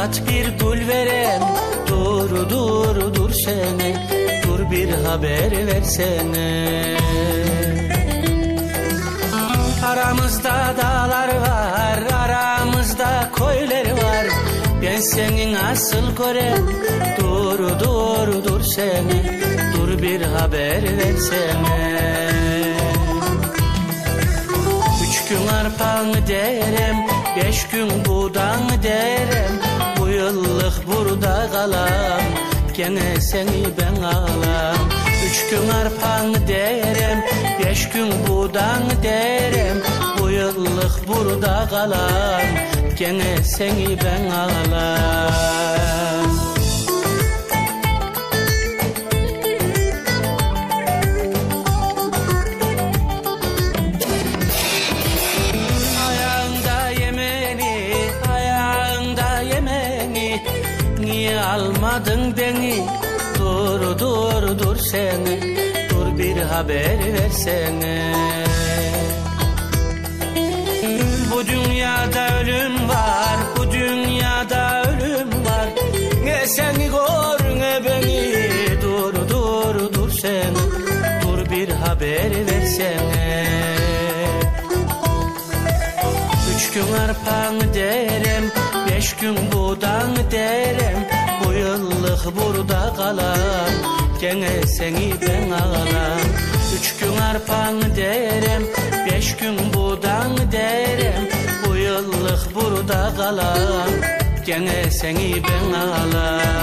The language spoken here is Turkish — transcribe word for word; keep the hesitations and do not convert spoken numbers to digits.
Tat bir gül verem, dur dur dur seni, dur bir haber versene. Aramızda dağlar var, aramızda koylar var. Ben senin asıl görem, dur dur dur seni, dur bir haber versene. Üç gün arpanı derem, beş gün buğdanı derem. Bu yıllık burada kalam, gene seni ben ağlam. Üç gün arpanı derem, beş gün buğdanı derem. Bu yıllık burada kalam, gene seni ben ağlam. Ayağında Yemeni, ayağında Yemeni, niye almadın beni? Dur dur dur seni, dur bir haber versene. Bu dünyada ölüm var, bu dünyada ölüm var. Ne seni gör ne beni, dur dur dur seni, dur bir haber versene. Üç gün arpanı derem, beş gün buğdanı derem. Bu yıllık burada kalam, gene seni ben ağlam. Üç gün arpanı derem, beş gün buğdanı derem. Bu yıllık burada kalam, gene seni ben ağlam.